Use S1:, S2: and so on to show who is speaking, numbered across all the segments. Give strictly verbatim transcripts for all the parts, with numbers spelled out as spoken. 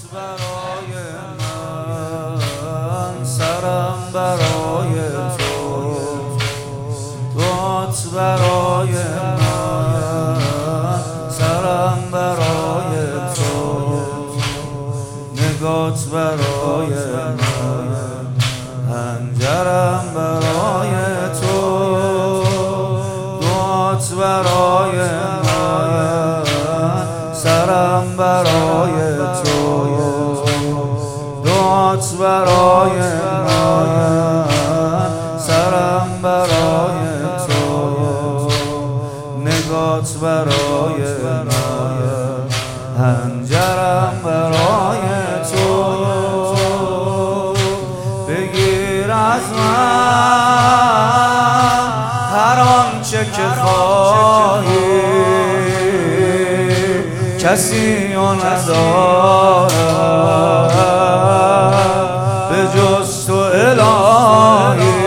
S1: برای من، سرم برای تو، دعات برای من، سرم برای تو، نگات برای من، حنجرم برای تو، دعات برای من، سرم برای تو، دعات برای من، سرم برای تو، نگات برای من، حنجرم برای تو. بگیر از من هر آنچه که خواهی، کسی و ندارم به جز تو الهی،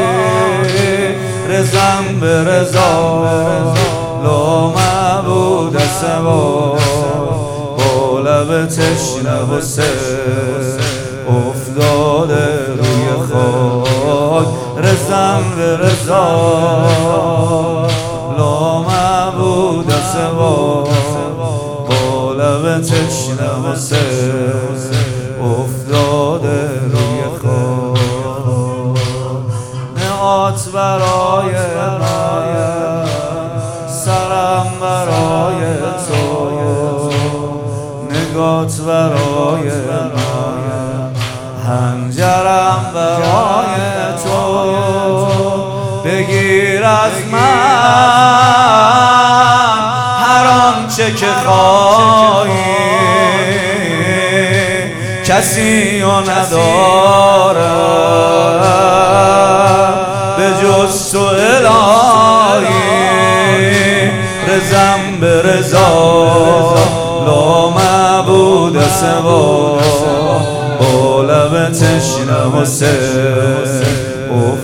S1: رزم به رضا لا معبود سوا، با لب تشنه و سر افتاده روی خاک، رزم به رضا لا معبود سوا، با لب تشنه و سر افتاده روی خاک. نعات برای من، سرم برای تو، نگات برای من، حنجرم برای تو. بگیر از من هر آنچه که خواهی، کسی و ندارم به جز تو الهی، رزم به رضا لا معبود سوا، با لب تشنه و سر